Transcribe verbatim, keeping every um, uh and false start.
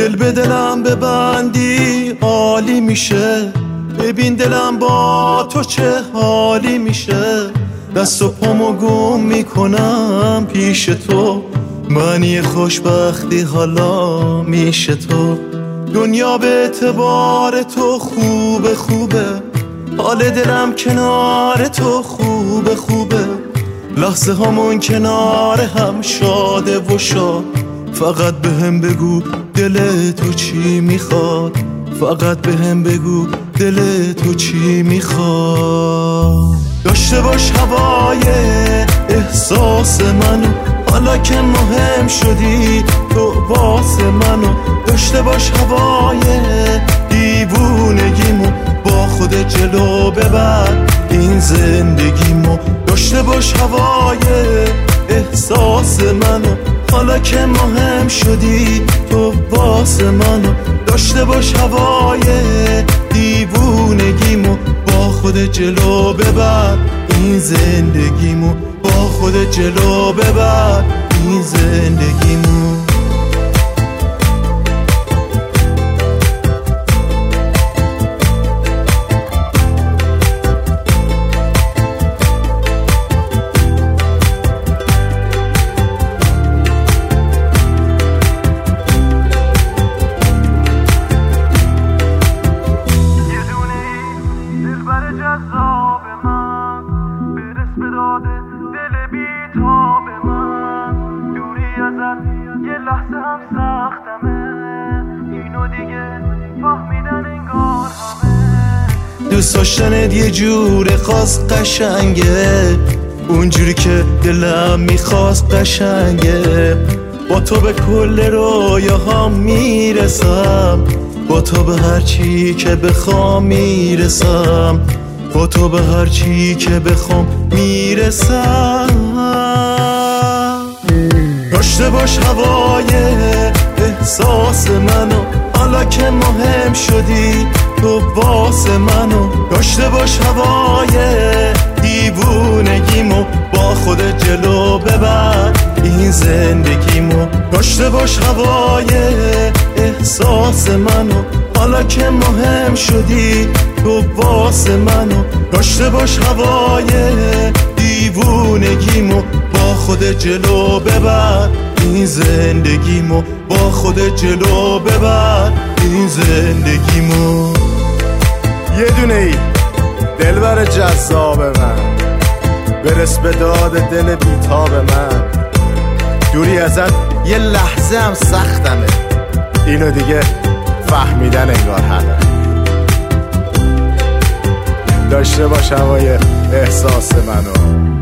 دل به دلم ببندی عالی میشه، ببین دلم با تو چه حالی میشه. دست و پامو گم میکنم پیش تو، معنی خوشبختی حالا میشه تو. دنیا به اعتبار تو خوبه خوبه، حال دلم کنار تو خوبه خوبه. لحظه همون کنار هم شاده و شاد، فقط به هم بگو دل تو چی میخواد، فقط به هم بگو دل تو چی میخواد. داشته باش هوای احساس منو، حالا که مهم شدی تو واسه منو. داشته باش هوای دیوونگیمو، با خود جلو ببر این زندگیمو. داشته باش هوای احساس منو، حالا که مهم شدی تو واسه منو. داشته باش هوای دیوونگیمو، با خود جلو ببر این زندگیمو، با خود جلو ببر این زندگیمو. یه لحظه هم سختمه، اینو دیگه فهمیدن انگار همه. دوست داشتنت یه جور خاص قشنگه، اونجوری که دلم میخواست قشنگه. با تو به کل رویاهام میرسم، با تو به هر چی که بخوام میرسم، با تو به هر چی که بخوام میرسم. داشته باش هوای احساس منو، حالا که مهم شدی تو واسه منو. داشته باش هوای دیوونگیمو، با خود جلو ببر این زندگیمو. داشته باش هوای احساس منو، حالا که مهم شدی تو واسه منو. داشته باش هوای دیوونگیمو، با خود جلو ببر این زندگیمو، با خود جلو ببر این زندگیمو. یه دونه ای دلبر جذاب من، برس به داد دل بیتاب من. دوری ازت یه لحظه هم سختمه، اینو دیگه فهمیدن انگار همه. داشته باش هوای احساس منو،